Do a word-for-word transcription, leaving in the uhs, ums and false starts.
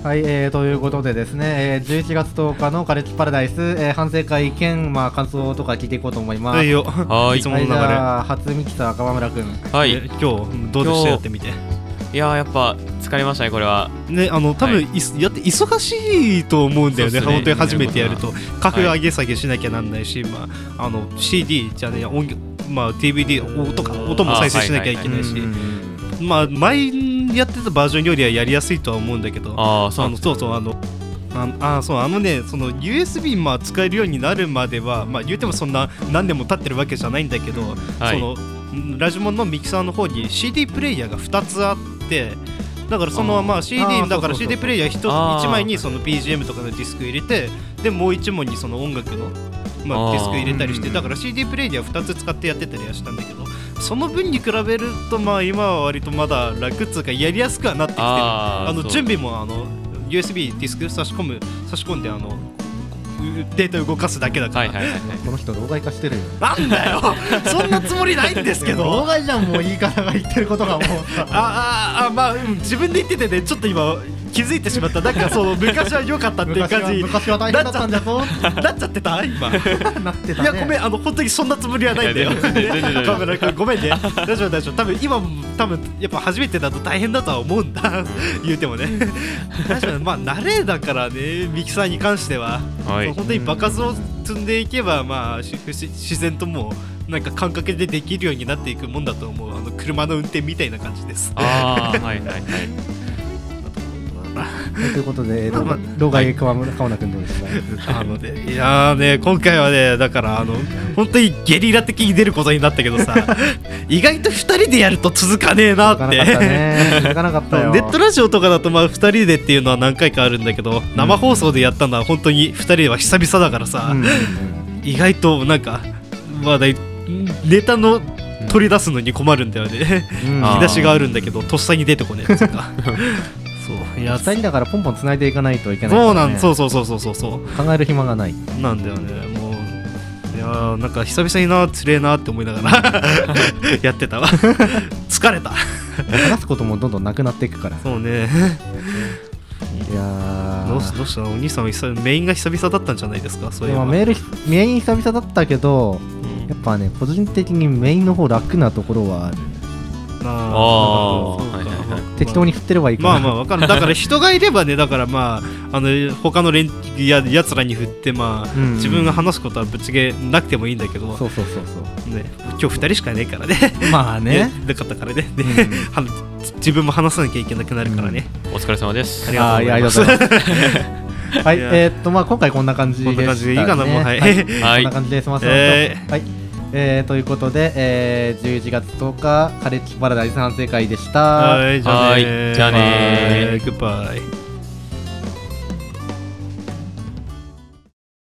はい、えー、ということでですね、えー、じゅういちがつとおかのカレッジパラダイス、えー、反省会兼、まあ、感想とか聞いていこうと思います。 はいよ。 はい。 いつもの流れ。 はい、じゃあ初ミキサー川村くん。 はい。 今日どうでしたやってみて。 いやーやっぱ疲れましたねこれは。 ね、あの多分、はい、やって忙しいと思うんだよね。本当に初めてやると価格上げ下げしなきゃなんないし、はい、まああの シーディー じゃね音まあ ディーブイディー 音か音も再生しなきゃいけないし、まあ前やってたバージョンよりはやりやすいとは思うんだけど、 ああそうそうそうあのああそうあのねその ユーエスビー まあ使えるようになるまではまあ言うてもそんな何年も経ってるわけじゃないんだけど、はい、そのラジモンのミキサーの方に シーディー プレイヤーがふたつあって、だからそのまあ シーディー だから シーディー プレイヤー 1, 1枚にその ビージーエム とかのディスク入れて、でもういちまいにその音楽のまあディスク入れたりして、だから シーディー プレイヤーふたつ使ってやってたりはしたんだけど、その分に比べるとまあ今は割とまだ楽っつうかやりやすくはなってきてる。あの準備もあの ユーエスビー ディスク差し込む差し込んであのデータ動かすだけだから、はいはいはいはい、 この人老害化してるよ。 なんだよそんなつもりないんですけど老害じゃん、もう言い方が言ってることがもうあああまあ、うん、自分で言っててねちょっと今気づいてしまった。なんかそう昔は良かったっていう感じ昔は大変だったんだぞなっちゃってた今なってた、ね、 いやごめん、あの本当にそんなつもりはないんだよカメラ君ごめんね大丈夫大丈夫。多分今多分やっぱ初めてだと大変だとは思うんだ言うてもね大丈夫。まあ慣れだからねミキサーに関しては、はい、本当に場数を積んでいけばまあ自然ともうなんか感覚でできるようになっていくもんだと思う。あの車の運転みたいな感じです。 ああはいはいはいということで、えーとま、老害川村川名君どうですか？ あのね、いやーね今回はねだからあの本当にゲリラ的に出ることになったけどさ意外とふたりでやると続かねえなって続かなかったね続かなかったよネットラジオとかだとまあふたりでっていうのは何回かあるんだけど、うん、生放送でやったのは本当にふたりでは久々だからさ、うん、意外となんかまだネタの取り出すのに困るんだよね、うん、引き出しがあるんだけどとっさに出てこねえやつがそういやふたりだからポンポン繋いでいかないといけない、 ね、そうなんそうそうそうそうそうそう考える暇がないなんだよね。もういやーなんか久々になつれえなって思いながらやってたわ疲れた話すこともどんどんなくなっていくから。 そうねいやどうしどうしたお兄さんメインが久々だったんじゃないですか。そういえばメールメイン久々だったけど、うん、やっぱね個人的にメインの方楽なところはある。 ああはいはいはい、 適当に振ってればいいから、まあまあわかる。だから人がいればねだからまああの他の連ややつらに振ってまあ、うんうん、自分が話すことはぶっちげなくてもいいんだけど、 そうそうそうそう、 ね、今日ふたりしかいないからねまあねなかったからね、うん、自分も話さなきゃいけなくなるからね、 うん、お疲れ様です。 ありがとうございますはい、えー、っとまあ今回こんな感じでしたね。こんな感じでいいかなもうはい、はい、こんな感じで済ませましょう。えー、はいえー、ということで、えー、じゅういちがつとおかカレッジパラダイス反省会でした。 はいじゃあねー。じゃあねー。 グッバイ。